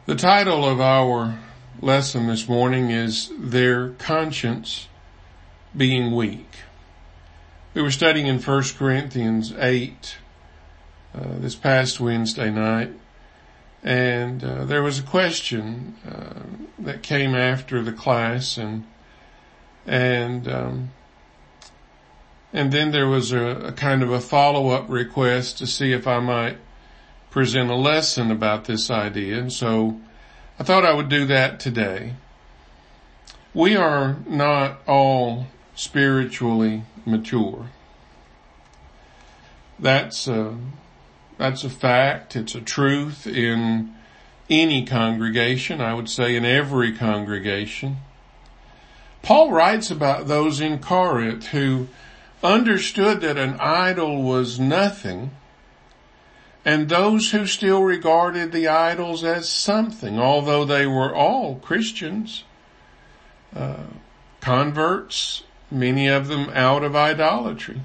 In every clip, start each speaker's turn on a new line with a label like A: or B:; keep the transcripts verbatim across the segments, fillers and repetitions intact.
A: The title of our lesson this morning is Their Conscience Being Weak. We were studying in First Corinthians eight uh, this past Wednesday night, and uh, there was a question uh, that came after the class, and and um, and then there was a, a kind of a follow-up request to see if I might present a lesson about this idea, and so I thought I would do that today. We are not all spiritually mature. That's a, that's a fact. It's a truth in any congregation. I would say in every congregation. Paul writes about those in Corinth who understood that an idol was nothing, and those who still regarded the idols as something, although they were all Christians, uh, converts, many of them out of idolatry.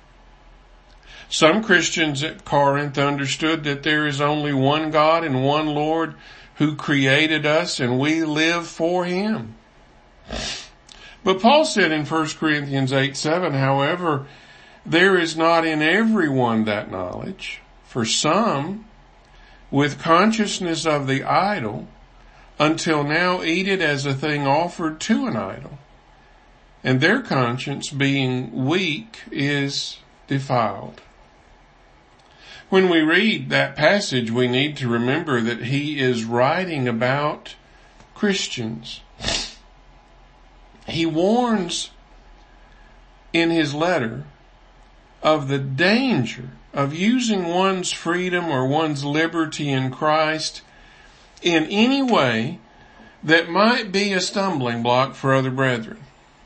A: Some Christians at Corinth understood that there is only one God and one Lord who created us, and we live for Him. But Paul said in First Corinthians eight seven, however, there is not in everyone that knowledge. For some, with consciousness of the idol, until now eat it as a thing offered to an idol, and their conscience, being weak, is defiled. When we read that passage, we need to remember that he is writing about Christians. He warns in his letter of the danger of using one's freedom or one's liberty in Christ in any way that might be a stumbling block for other brethren.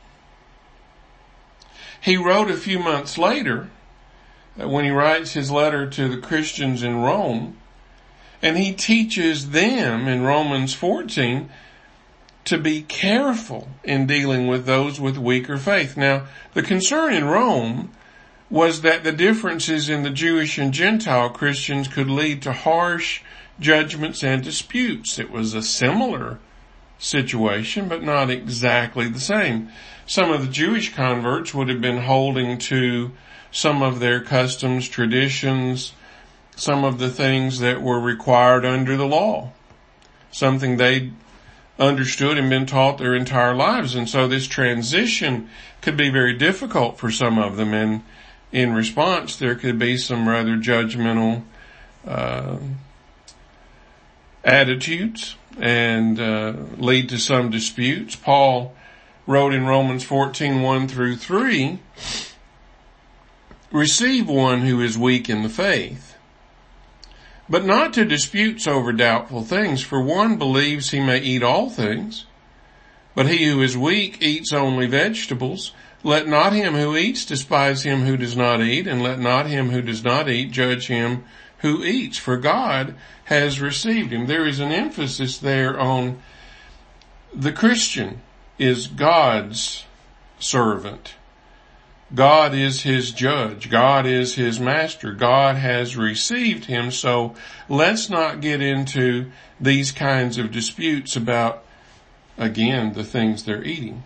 A: He wrote a few months later, when he writes his letter to the Christians in Rome, and he teaches them in Romans fourteen to be careful in dealing with those with weaker faith. Now, the concern in Rome was that the differences in the Jewish and Gentile Christians could lead to harsh judgments and disputes. It was a similar situation, but not exactly the same. Some of the Jewish converts would have been holding to some of their customs, traditions, some of the things that were required under the law, something they understood and been taught their entire lives. And so this transition could be very difficult for some of them, and in response, there could be some rather judgmental uh, attitudes and uh, lead to some disputes. Paul wrote in Romans fourteen, one through three, receive one who is weak in the faith, but not to disputes over doubtful things, for one believes he may eat all things, but he who is weak eats only vegetables. Let not him who eats despise him who does not eat, and let not him who does not eat judge him who eats, for God has received him. There is an emphasis there on the Christian is God's servant. God is his judge. God is his master. God has received him. So let's not get into these kinds of disputes about, again, the things they're eating.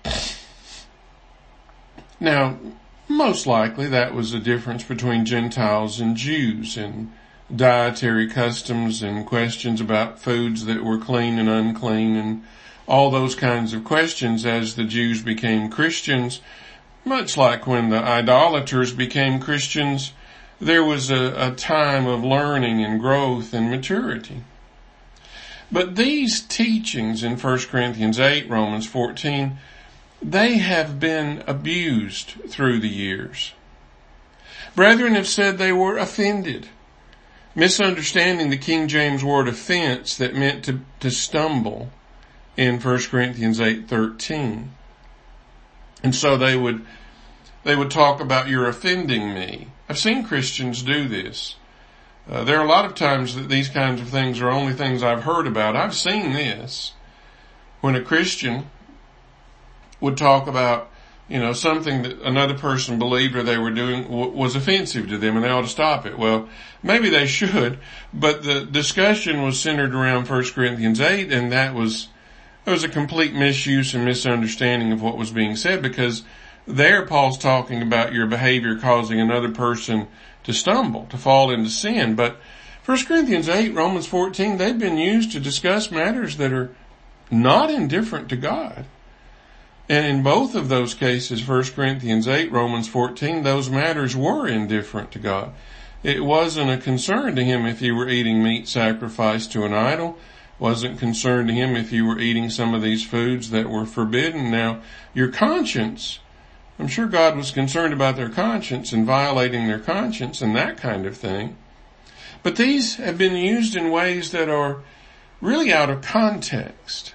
A: Now, most likely that was a difference between Gentiles and Jews in dietary customs and questions about foods that were clean and unclean and all those kinds of questions as the Jews became Christians. Much like when the idolaters became Christians, there was a, a time of learning and growth and maturity. But these teachings in First Corinthians eight, Romans fourteen, they have been abused through the years. Brethren have said they were offended, misunderstanding the King James word offense that meant to, to stumble in First Corinthians eight thirteen. And so they would, they would talk about you're offending me. I've seen Christians do this. Uh, there are a lot of times that these kinds of things are only things I've heard about. I've seen this when a Christian would talk about you know, something that another person believed or they were doing w- was offensive to them and they ought to stop it. Well, maybe they should, but the discussion was centered around First Corinthians eight, and that was, it was a complete misuse and misunderstanding of what was being said, because there Paul's talking about your behavior causing another person to stumble, to fall into sin. But First Corinthians eight, Romans fourteen, they've been used to discuss matters that are not indifferent to God. And in both of those cases, First Corinthians eight, Romans fourteen, those matters were indifferent to God. It wasn't a concern to him if you were eating meat sacrificed to an idol. Wasn't concerned to him if you were eating some of these foods that were forbidden. Now, your conscience, I'm sure God was concerned about their conscience and violating their conscience and that kind of thing. But these have been used in ways that are really out of context.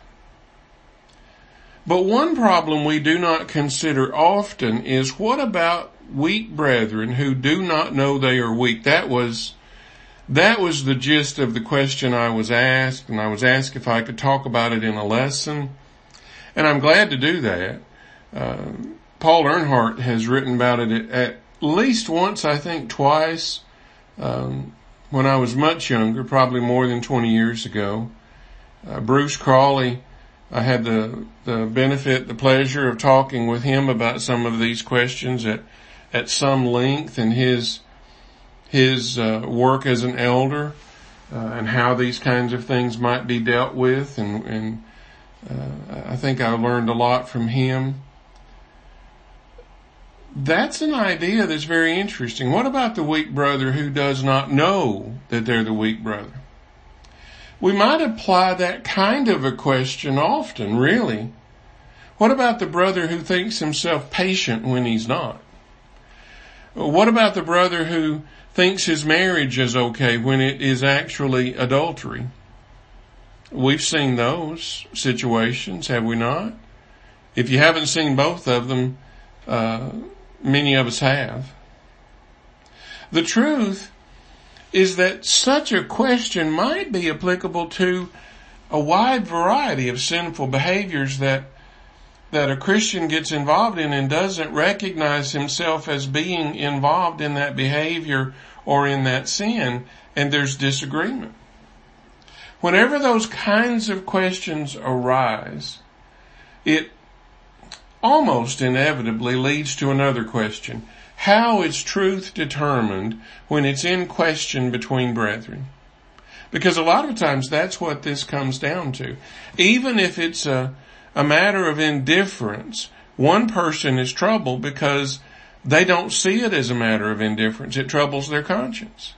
A: But one problem we do not consider often is, what about weak brethren who do not know they are weak? That was, that was the gist of the question I was asked, and I was asked if I could talk about it in a lesson. And I'm glad to do that. Uh, Paul Earnhardt has written about it at least once, I think twice, um, when I was much younger, probably more than twenty years ago. Uh, Bruce Crawley, I had the, the benefit, the pleasure of talking with him about some of these questions at, at some length in his, his, uh, work as an elder, uh, and how these kinds of things might be dealt with. And, and, uh, I think I learned a lot from him. That's an idea that's very interesting. What about the weak brother who does not know that they're the weak brother? We might apply that kind of a question often, really. What about the brother who thinks himself patient when he's not? What about the brother who thinks his marriage is okay when it is actually adultery? We've seen those situations, have we not? If you haven't seen both of them, uh, many of us have. The truth is that such a question might be applicable to a wide variety of sinful behaviors that that a Christian gets involved in and doesn't recognize himself as being involved in that behavior or in that sin, and there's disagreement. Whenever those kinds of questions arise, it almost inevitably leads to another question. How is truth determined when it's in question between brethren? Because a lot of times that's what this comes down to. Even if it's a, a matter of indifference, one person is troubled because they don't see it as a matter of indifference. It troubles their conscience.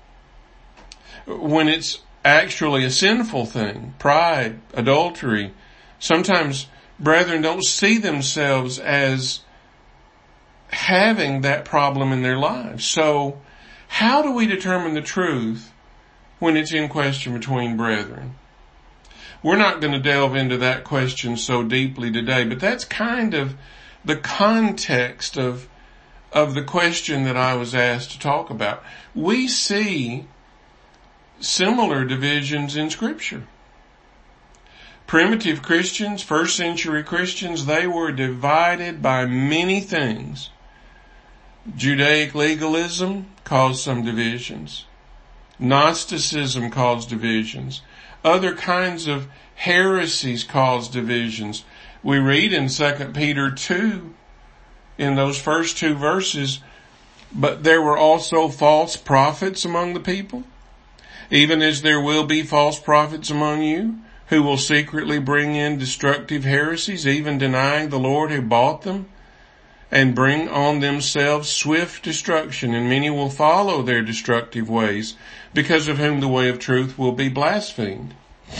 A: When it's actually a sinful thing, pride, adultery, sometimes brethren don't see themselves as having that problem in their lives. So how do we determine the truth when it's in question between brethren? We're not going to delve into that question so deeply today, but that's kind of the context of of the question that I was asked to talk about. We see similar divisions in Scripture. Primitive Christians, first century Christians, they were divided by many things. Judaic legalism caused some divisions. Gnosticism caused divisions. Other kinds of heresies caused divisions. We read in Second Peter two, in those first two verses, but there were also false prophets among the people, even as there will be false prophets among you, who will secretly bring in destructive heresies, even denying the Lord who bought them, and bring on themselves swift destruction, and many will follow their destructive ways, because of whom the way of truth will be blasphemed.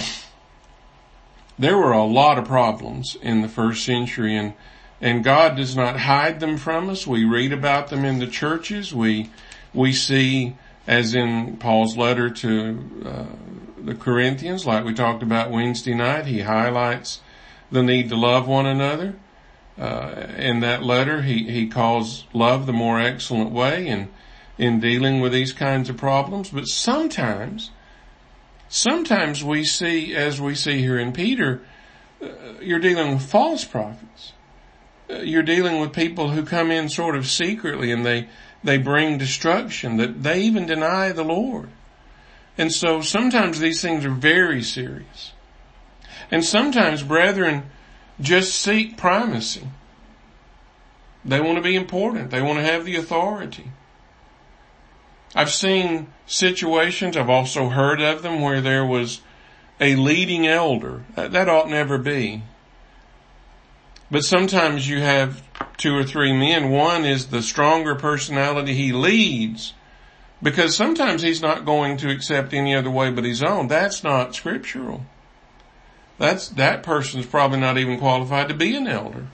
A: There were a lot of problems in the first century, and, and God does not hide them from us. We read about them in the churches. We, we see, as in Paul's letter to uh, the Corinthians, like we talked about Wednesday night, he highlights the need to love one another. Uh, in that letter, he, he calls love the more excellent way in, in dealing with these kinds of problems. But sometimes, sometimes we see, as we see here in Peter, uh, you're dealing with false prophets. you're dealing with people who come in sort of secretly and they, they bring destruction, that they even deny the Lord. And so sometimes these things are very serious. And sometimes brethren just seek primacy. They want to be important. They want to have the authority. I've seen situations, I've also heard of them, where there was a leading elder. That ought never be. But sometimes you have two or three men. One is the stronger personality. He leads because sometimes he's not going to accept any other way but his own. That's not scriptural. That's, that person's probably not even qualified to be an elder.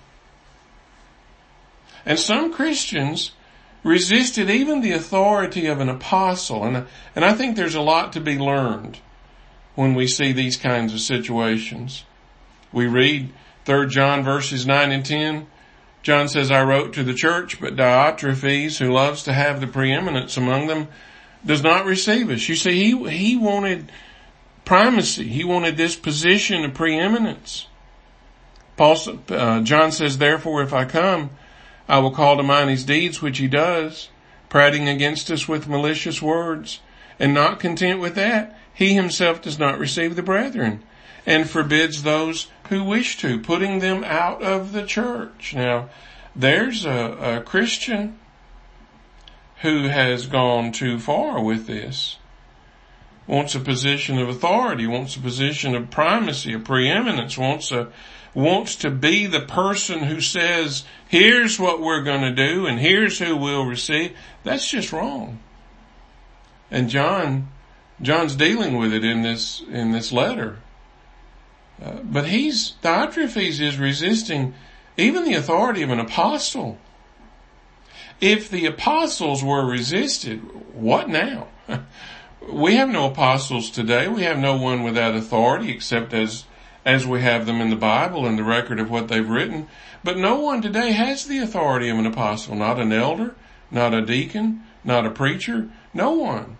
A: And some Christians resisted even the authority of an apostle. And, and I think there's a lot to be learned when we see these kinds of situations. We read Third John verses nine and ten. John says, I wrote to the church, but Diotrephes, who loves to have the preeminence among them, does not receive us. You see, he, he wanted primacy. He wanted this position of preeminence. Paul, uh, John says, therefore, if I come, I will call to mind his deeds, which he does, prating against us with malicious words. And not content with that, he himself does not receive the brethren, and forbids those who wish to, putting them out of the church. Now, there's a, a Christian who has gone too far with this. Wants a position of authority, wants a position of primacy, of preeminence, wants a, wants to be the person who says, here's what we're going to do and here's who we'll receive. That's just wrong. And John, John's dealing with it in this, in this letter. Uh, but he's, Diotrephes is resisting even the authority of an apostle. If the apostles were resisted, what now? We have no apostles today. We have no one without authority except as, as we have them in the Bible and the record of what they've written. But no one today has the authority of an apostle, not an elder, not a deacon, not a preacher, no one.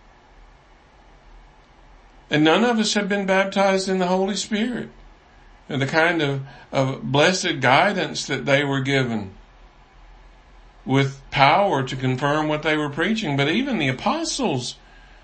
A: And none of us have been baptized in the Holy Spirit. And the kind of, of blessed guidance that they were given with power to confirm what they were preaching. But even the apostles,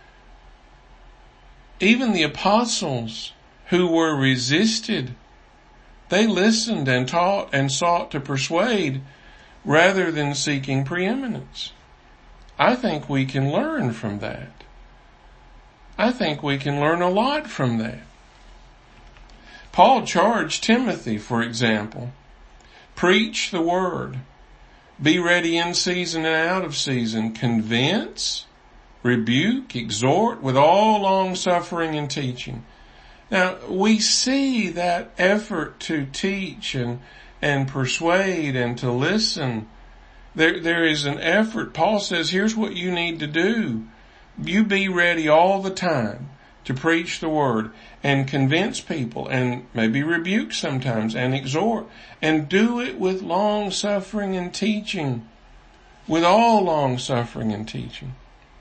A: even the apostles who were resisted, they listened and taught and sought to persuade rather than seeking preeminence. I think we can learn from that. I think we can learn a lot from that. Paul charged Timothy, for example, preach the word, be ready in season and out of season, convince, rebuke, exhort with all long suffering and teaching. Now, we see that effort to teach and, and persuade and to listen. There, there is an effort. Paul says, here's what you need to do. You be ready all the time to preach the word and convince people and maybe rebuke sometimes and exhort, and do it with long suffering and teaching, with all long suffering and teaching.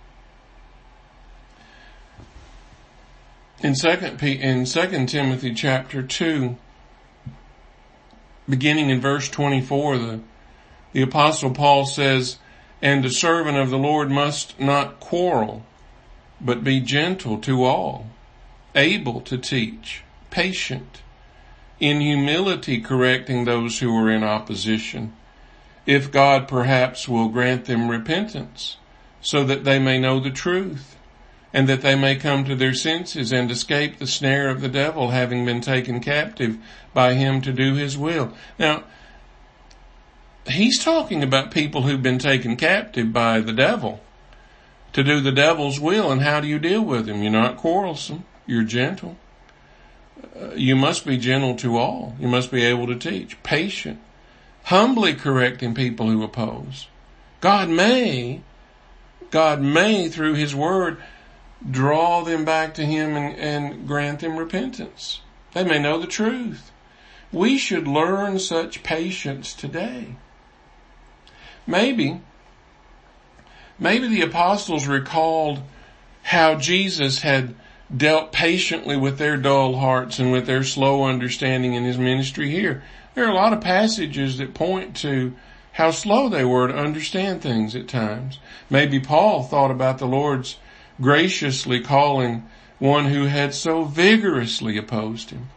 A: In second, in Second Timothy chapter two, beginning in verse twenty-four, the, the apostle Paul says, and a servant of the Lord must not quarrel, but be gentle to all, able to teach, patient, in humility correcting those who are in opposition, if God perhaps will grant them repentance, so that they may know the truth, and that they may come to their senses and escape the snare of the devil, having been taken captive by him to do his will. Now, he's talking about people who've been taken captive by the devil to do the devil's will. And how do you deal with him? You're not quarrelsome. You're gentle. Uh, you must be gentle to all. You must be able to teach. Patient. Humbly correcting people who oppose. God may, God may through his word draw them back to him and, and grant them repentance. They may know the truth. We should learn such patience today. Maybe, maybe the apostles recalled how Jesus had dealt patiently with their dull hearts and with their slow understanding in his ministry here. There are a lot of passages that point to how slow they were to understand things at times. Maybe Paul thought about the Lord's graciously calling one who had so vigorously opposed him.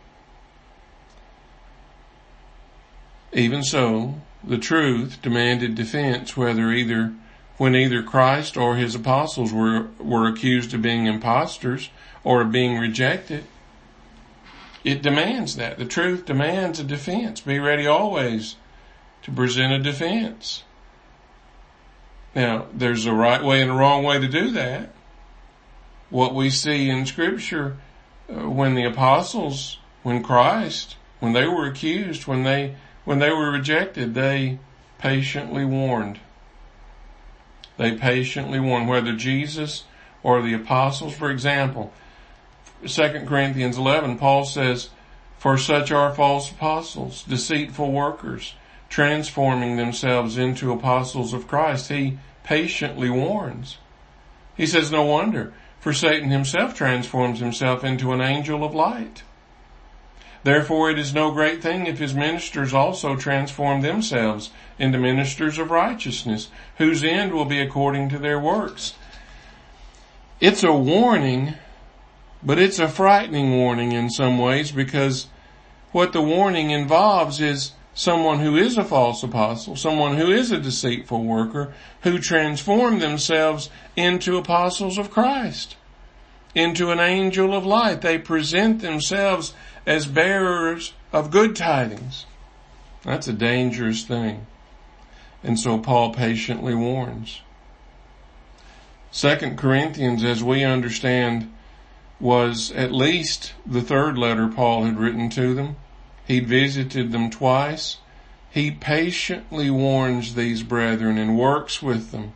A: Even so, the truth demanded defense, whether either when either Christ or his apostles were, were accused of being impostors or of being rejected. It demands that. The truth demands a defense. Be ready always to present a defense. Now, there's a right way and a wrong way to do that. What we see in Scripture, uh, when the apostles, when Christ, when they were accused, when they, when they were rejected, they patiently warned. They patiently warned, whether Jesus or the apostles. For example, Second Corinthians eleven, Paul says, "For such are false apostles, deceitful workers, transforming themselves into apostles of Christ." He patiently warns. He says, no wonder, for Satan himself transforms himself into an angel of light. Therefore it is no great thing if his ministers also transform themselves into ministers of righteousness, whose end will be according to their works. It's a warning, but it's a frightening warning in some ways, because what the warning involves is someone who is a false apostle, someone who is a deceitful worker, who transform themselves into apostles of Christ, into an angel of light. They present themselves as bearers of good tidings. That's a dangerous thing. And so Paul patiently warns. Second Corinthians, as we understand, was at least the third letter Paul had written to them. He'd visited them twice. He patiently warns these brethren and works with them.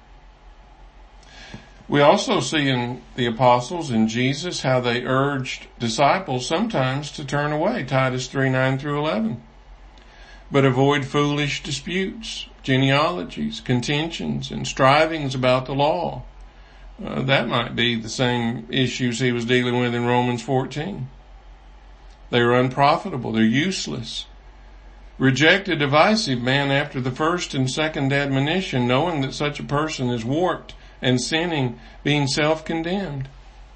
A: We also see in the apostles and Jesus how they urged disciples sometimes to turn away. Titus three, nine through eleven. But avoid foolish disputes, genealogies, contentions, and strivings about the law. Uh, that might be the same issues he was dealing with in Romans fourteen. They are unprofitable. They're useless. Reject a divisive man after the first and second admonition, knowing that such a person is warped and sinning, being self-condemned.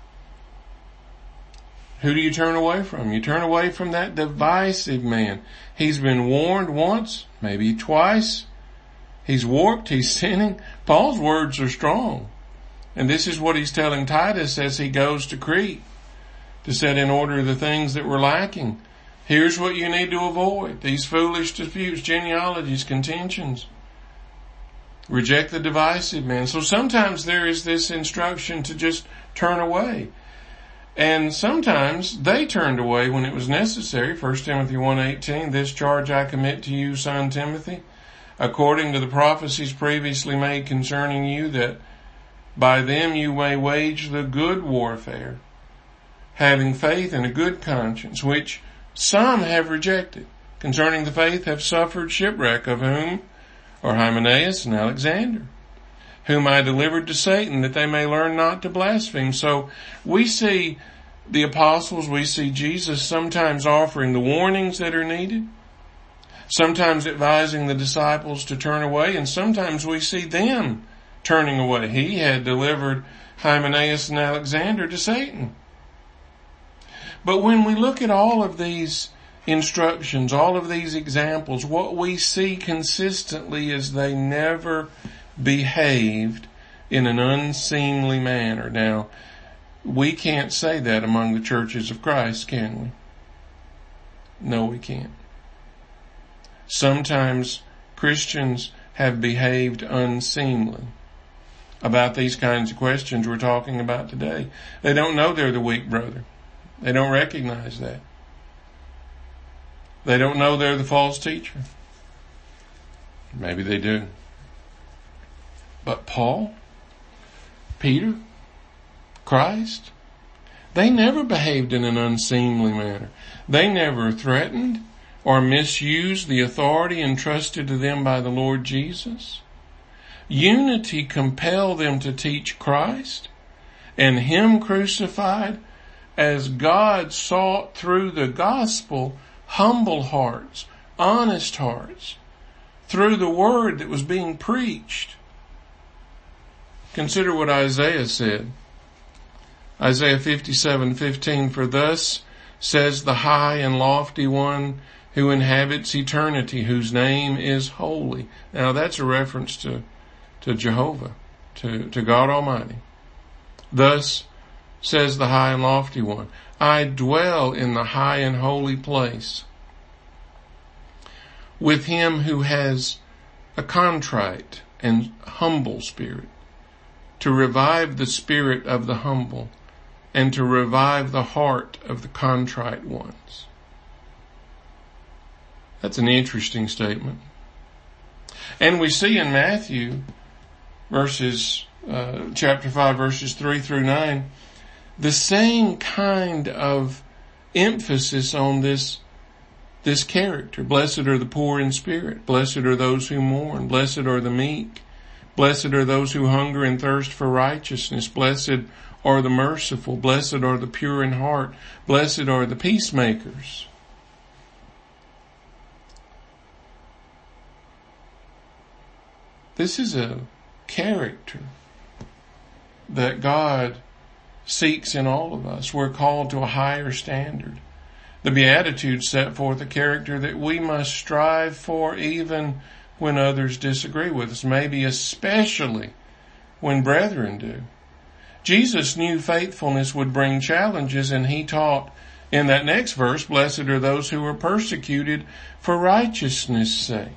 A: Who do you turn away from? You turn away from that divisive man. He's been warned once, maybe twice. He's warped. He's sinning. Paul's words are strong. And this is what he's telling Titus as he goes to Crete to set in order the things that were lacking. Here's what you need to avoid. These foolish disputes, genealogies, contentions. Reject the divisive man. So sometimes there is this instruction to just turn away. And sometimes they turned away when it was necessary. First Timothy one eighteen, "This charge I commit to you, son Timothy, according to the prophecies previously made concerning you, that by them you may wage the good warfare, having faith and a good conscience, which some have rejected. Concerning the faith have suffered shipwreck, of whom are Hymenaeus and Alexander, whom I delivered to Satan, that they may learn not to blaspheme." So we see the apostles, we see Jesus sometimes offering the warnings that are needed, sometimes advising the disciples to turn away, and sometimes we see them turning away. He had delivered Hymenaeus and Alexander to Satan. But when we look at all of these instructions, all of these examples, what we see consistently is they never behaved in an unseemly manner. Now, we can't say that among the churches of Christ, can we? No, we can't. Sometimes Christians have behaved unseemly about these kinds of questions we're talking about today. They don't know they're the weak brother. They don't recognize that. They don't know they're the false teacher. Maybe they do. But Paul, Peter, Christ, they never behaved in an unseemly manner. They never threatened or misused the authority entrusted to them by the Lord Jesus. Unity compelled them to teach Christ and Him crucified as God sought through the gospel humble hearts, honest hearts, through the word that was being preached. Consider what Isaiah said. Isaiah fifty-seven fifteen, for thus says the high and lofty one who inhabits eternity, whose name is holy. Now that's a reference to, to Jehovah, to, to God Almighty. Thus says the high and lofty one, I dwell in the high and holy place with him who has a contrite and humble spirit, to revive the spirit of the humble and to revive the heart of the contrite ones. That's an interesting statement. And we see in Matthew verses, uh, chapter five, verses three through nine, the same kind of emphasis on this, this character. Blessed are the poor in spirit. Blessed are those who mourn. Blessed are the meek. Blessed are those who hunger and thirst for righteousness. Blessed are the merciful. Blessed are the pure in heart. Blessed are the peacemakers. This is a character that God seeks in all of us. We're called to a higher standard. The Beatitudes set forth a character that we must strive for even when others disagree with us, maybe especially when brethren do. Jesus knew faithfulness would bring challenges, and he taught in that next verse, blessed are those who are persecuted for righteousness' sake.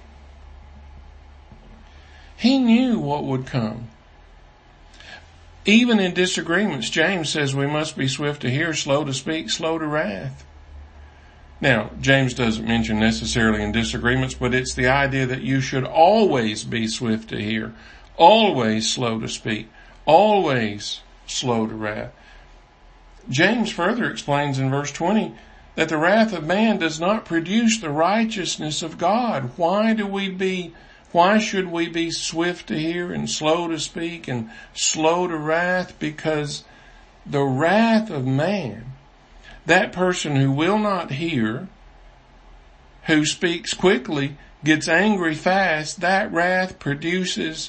A: He knew what would come. Even in disagreements, James says we must be swift to hear, slow to speak, slow to wrath. Now, James doesn't mention necessarily in disagreements, but it's the idea that you should always be swift to hear, always slow to speak, always slow to wrath. James further explains in verse twenty that the wrath of man does not produce the righteousness of God. Why do we be, why should we be swift to hear and slow to speak and slow to wrath? Because the wrath of man, that person who will not hear, who speaks quickly, gets angry fast, that wrath produces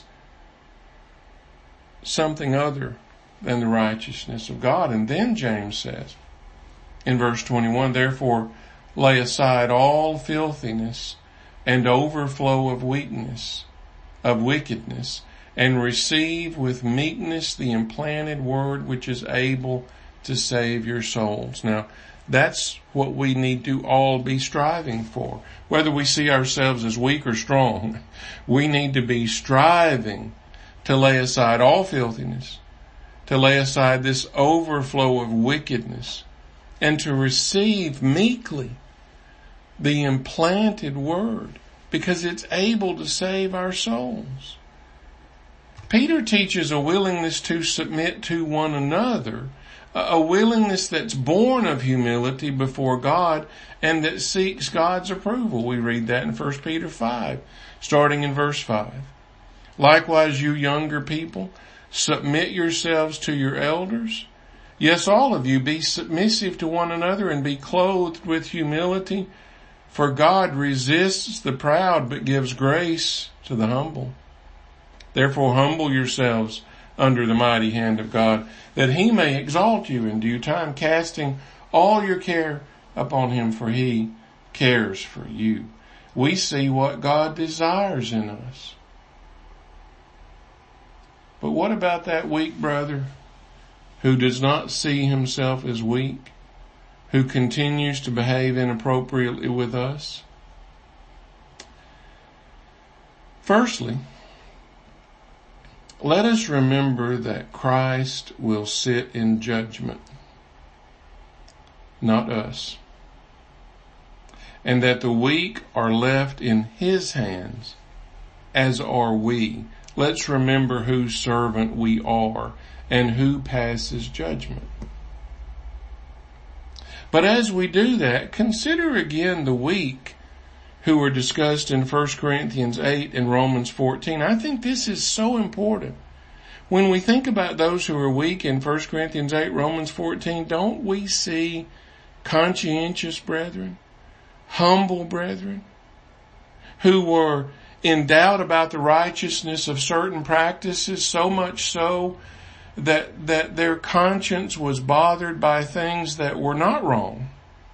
A: something other than the righteousness of God. And then James says in verse twenty-one, therefore lay aside all filthiness and overflow of weakness, of wickedness, and receive with meekness the implanted word which is able to save your souls. Now, that's what we need to all be striving for. Whether we see ourselves as weak or strong, we need to be striving to lay aside all filthiness, to lay aside this overflow of wickedness, and to receive meekly the implanted word, because it's able to save our souls. Peter teaches a willingness to submit to one another, a willingness that's born of humility before God and that seeks God's approval. We read that in First Peter five, starting in verse five. Likewise, you younger people, submit yourselves to your elders. Yes, all of you, be submissive to one another and be clothed with humility, for God resists the proud but gives grace to the humble. Therefore, humble yourselves under the mighty hand of God, that he may exalt you in due time, casting all your care upon him, for he cares for you. We see what God desires in us. But what about that weak brother who does not see himself as weak, who continues to behave inappropriately with us? Firstly, let us remember that Christ will sit in judgment, not us, and that the weak are left in his hands, as are we. Let's remember whose servant we are and who passes judgment. But as we do that, consider again the weak who are discussed in First Corinthians eight and Romans fourteen. I think this is so important. when we think about those who are weak in First Corinthians eight, Romans fourteen, don't we see conscientious brethren, humble brethren, who were in doubt about the righteousness of certain practices, so much so that, that their conscience was bothered by things that were not wrong?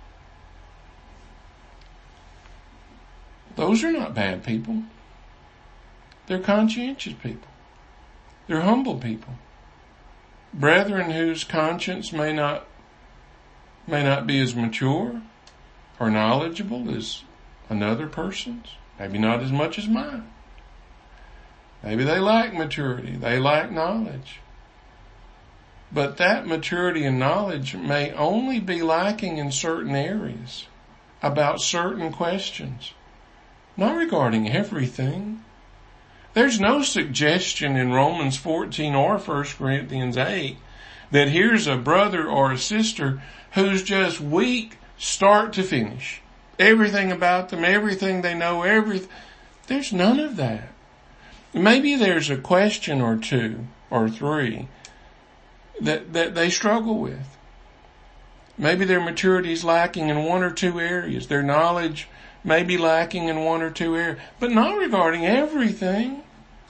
A: Those are not bad people. They're conscientious people. They're humble people. Brethren whose conscience may not, may not be as mature or knowledgeable as another person's. Maybe not as much as mine. Maybe they lack maturity. They lack knowledge. But that maturity and knowledge may only be lacking in certain areas about certain questions, not regarding everything. There's no suggestion in Romans fourteen or First Corinthians eight that here's a brother or a sister who's just weak start to finish. Everything about them, everything they know, everything. There's none of that. Maybe there's a question or two or three that, that they struggle with. Maybe their maturity is lacking in one or two areas. Their knowledge may be lacking in one or two areas, but not regarding everything.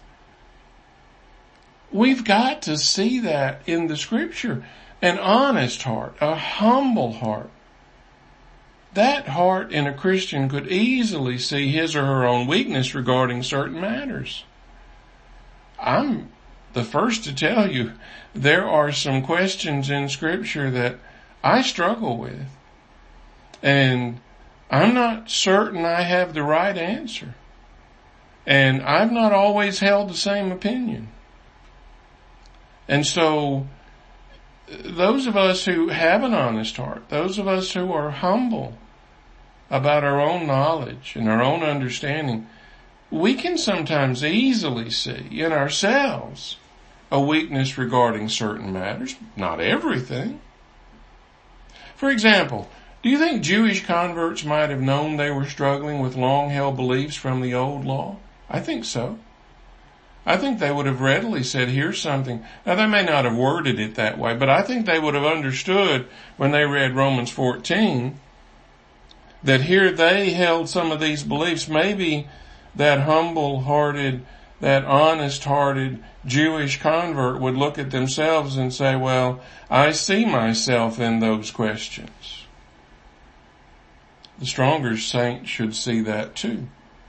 A: We've got to see that in the Scripture. An honest heart, a humble heart. That heart in a Christian could easily see his or her own weakness regarding certain matters. I'm the first to tell you there are some questions in Scripture that I struggle with. And I'm not certain I have the right answer. And I've not always held the same opinion. And so, those of us who have an honest heart, those of us who are humble about our own knowledge and our own understanding, we can sometimes easily see in ourselves a weakness regarding certain matters, not everything. For example, do you think Jewish converts might have known they were struggling with long-held beliefs from the old law? I think so. I think they would have readily said, here's something. Now, they may not have worded it that way, but I think they would have understood when they read Romans fourteen that here they held some of these beliefs. Maybe that humble-hearted, that honest-hearted Jewish convert would look at themselves and say, well, I see myself in those questions. The stronger saint should see that too.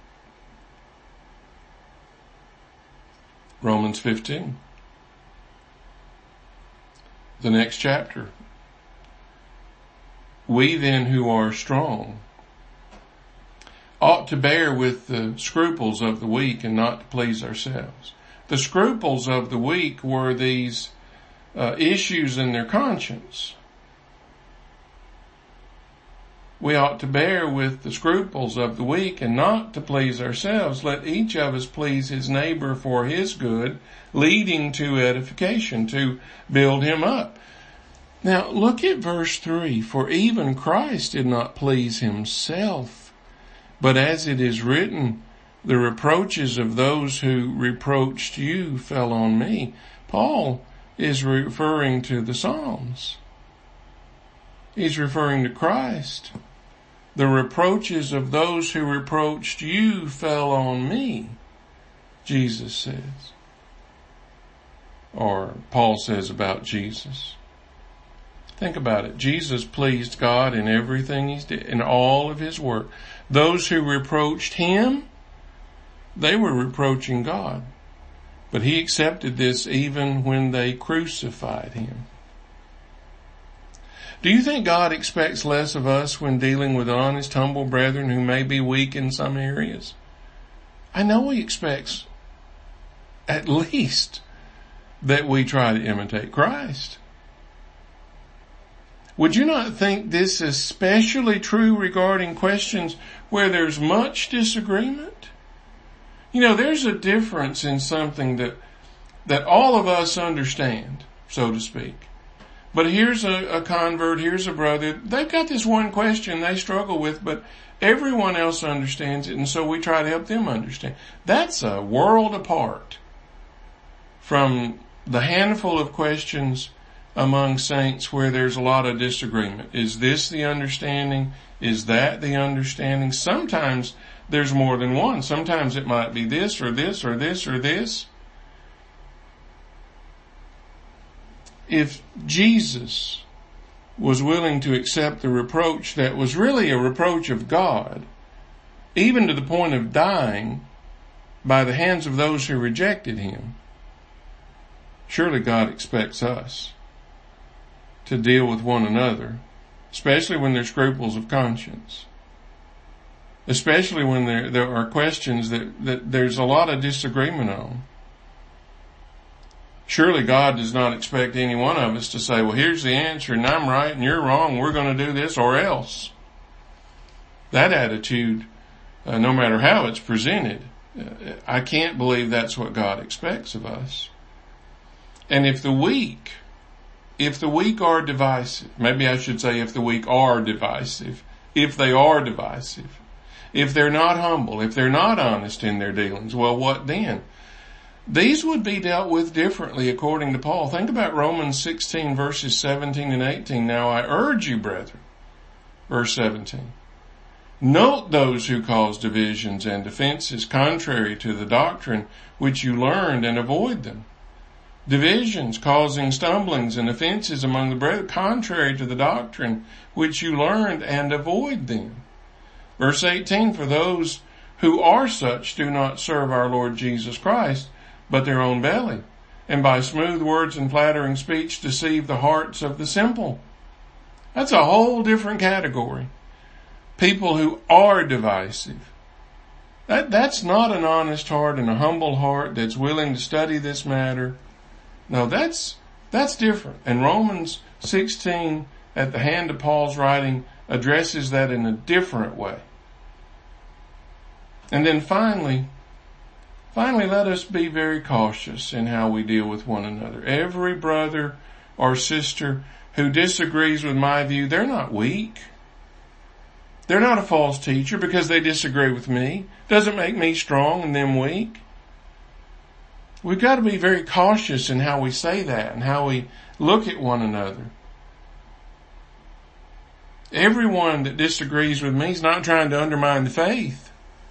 A: Romans fifteen. The next chapter. We then who are strong ought to bear with the scruples of the weak and not to please ourselves. The scruples of the weak were these uh, issues in their conscience. We ought to bear with the scruples of the weak and not to please ourselves. Let each of us please his neighbor for his good, leading to edification, to build him up. Now look at verse three. For even Christ did not please himself, but as it is written, the reproaches of those who reproached you fell on me. Paul is referring to the Psalms. He's referring to Christ. The reproaches of those who reproached you fell on me, Jesus says. Or Paul says about Jesus. Think about it. Jesus pleased God in everything he did, in all of his work. Those who reproached him, they were reproaching God. But he accepted this even when they crucified him. Do you think God expects less of us when dealing with honest, humble brethren who may be weak in some areas? I know he expects at least that we try to imitate Christ. Would you not think this is especially true regarding questions where there's much disagreement? You know, there's a difference in something that, that all of us understand, so to speak. But here's a, a convert, here's a brother. They've got this one question they struggle with, but everyone else understands it, and so we try to help them understand. That's a world apart from the handful of questions among saints where there's a lot of disagreement. Is this the understanding? Is that the understanding? Sometimes there's more than one. Sometimes it might be this or this or this or this. If Jesus was willing to accept the reproach that was really a reproach of God, even to the point of dying by the hands of those who rejected him, surely God expects us to deal with one another, especially when there's scruples of conscience, especially when there, there are questions that, that there's a lot of disagreement on. Surely God does not expect any one of us to say, well, here's the answer and I'm right and you're wrong. We're going to do this or else. That attitude, uh, no matter how it's presented, uh, I can't believe that's what God expects of us. And if the weak, if the weak are divisive, maybe I should say if the weak are divisive, if they are divisive, if they're not humble, if they're not honest in their dealings, well, what then? These would be dealt with differently according to Paul. Think about Romans sixteen verses seventeen and eighteen. Now I urge you, brethren, verse seventeen, note those who cause divisions and offenses contrary to the doctrine which you learned, and avoid them. Divisions causing stumblings and offenses among the brethren contrary to the doctrine which you learned, and avoid them. Verse eighteen, for those who are such do not serve our Lord Jesus Christ, but their own belly, and by smooth words and flattering speech deceive the hearts of the simple. That's a whole different category. People who are divisive. That, that's not an honest heart and a humble heart that's willing to study this matter. No, that's, that's different. And Romans sixteen, at the hand of Paul's writing, addresses that in a different way. And then finally, Finally, let us be very cautious in how we deal with one another. Every brother or sister who disagrees with my view, they're not weak. They're not a false teacher because they disagree with me. Doesn't make me strong and them weak. We've got to be very cautious in how we say that and how we look at one another. Everyone that disagrees with me is not trying to undermine the faith.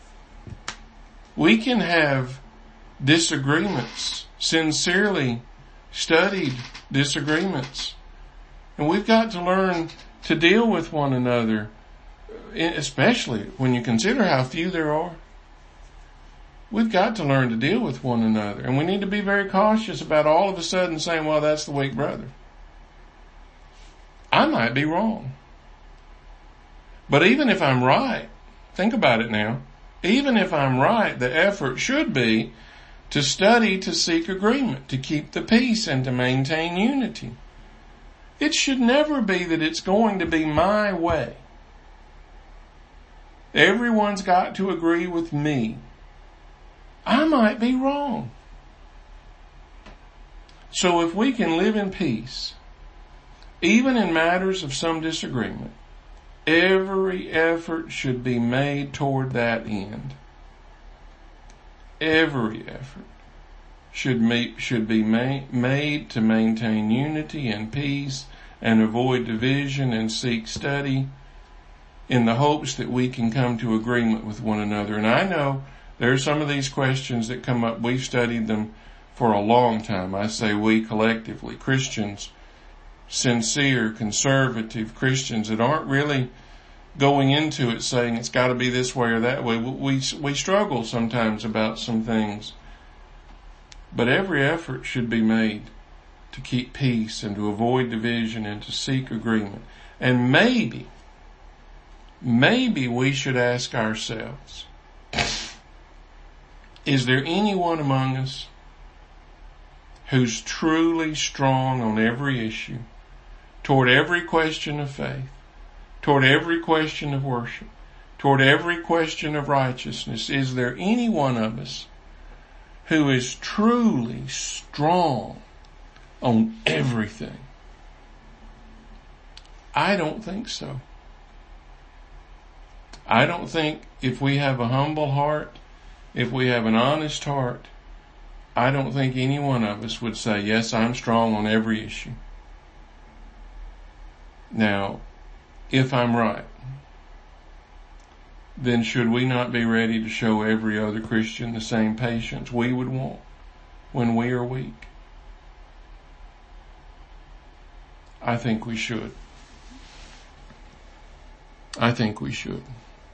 A: We can have disagreements, sincerely studied disagreements. And we've got to learn to deal with one another, especially when you consider how few there are. We've got to learn to deal with one another. And we need to be very cautious about all of a sudden saying, well, that's the weak brother. I might be wrong. But even if I'm right, think about it now. Even if I'm right, the effort should be to study to seek agreement, to keep the peace and to maintain unity. It should never be that it's going to be my way. Everyone's got to agree with me. I might be wrong. So if we can live in peace, even in matters of some disagreement, every effort should be made toward that end. Every effort should, make, should be ma- made to maintain unity and peace and avoid division and seek study in the hopes that we can come to agreement with one another. And I know there are some of these questions that come up. We've studied them for a long time. I say we collectively, Christians, sincere, conservative Christians that aren't really going into it saying it's got to be this way or that way. We, we struggle sometimes about some things. But every effort should be made to keep peace and to avoid division and to seek agreement. And maybe, maybe we should ask ourselves, is there anyone among us who's truly strong on every issue, toward every question of faith, toward every question of worship, toward every question of righteousness? Is there any one of us who is truly strong on everything? I don't think so. I don't think if we have a humble heart, if we have an honest heart, I don't think any one of us would say, yes, I'm strong on every issue. Now, if I'm right, then should we not be ready to show every other Christian the same patience we would want when we are weak? I think we should. I think we should.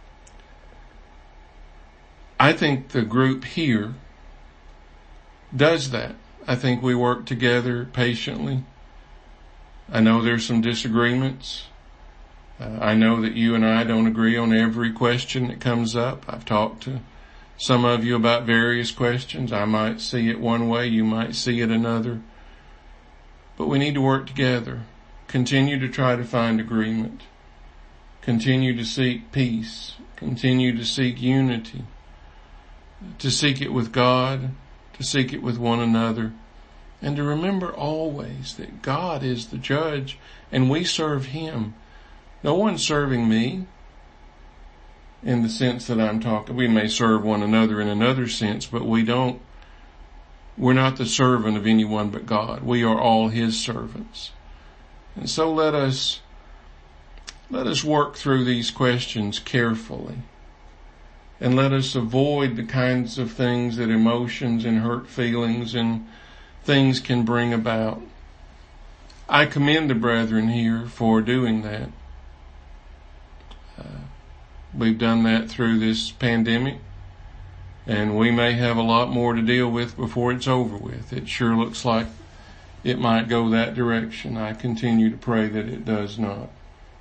A: I think the group here does that. I think we work together patiently. I know there's some disagreements. Uh, I know that you and I don't agree on every question that comes up. I've talked to some of you about various questions. I might see it one way, you might see it another. But we need to work together. Continue to try to find agreement. Continue to seek peace. Continue to seek unity. To seek it with God, to seek it with one another. And to remember always that God is the judge and we serve Him. No one's serving me in the sense that I'm talking. We may serve one another in another sense, but we don't, we're not the servant of anyone but God. We are all His servants. And so let us, let us work through these questions carefully. And let us avoid the kinds of things that emotions and hurt feelings and things can bring about. I commend the brethren here for doing that. Uh, we've done that through this pandemic, and we may have a lot more to deal with before it's over with. It sure looks like it might go that direction. I continue to pray that it does not.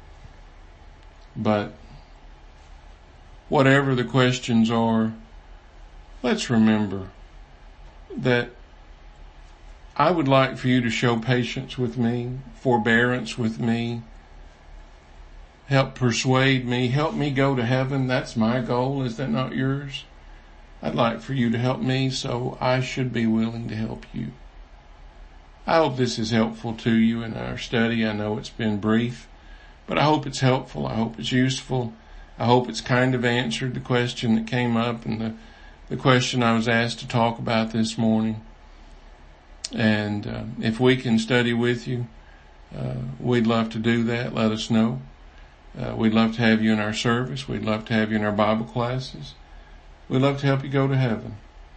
A: But whatever the questions are, let's remember that I would like for you to show patience with me, forbearance with me, help persuade me, help me go to heaven. That's my goal. Is that not yours? I'd like for you to help me, so I should be willing to help you. I hope this is helpful to you in our study. I know it's been brief, but I hope it's helpful. I hope it's useful. I hope it's kind of answered the question that came up and the, the question I was asked to talk about this morning. And uh, if we can study with you, uh, we'd love to do that. Let us know. Uh, we'd love to have you in our service. We'd love to have you in our Bible classes. We'd love to help you go to heaven.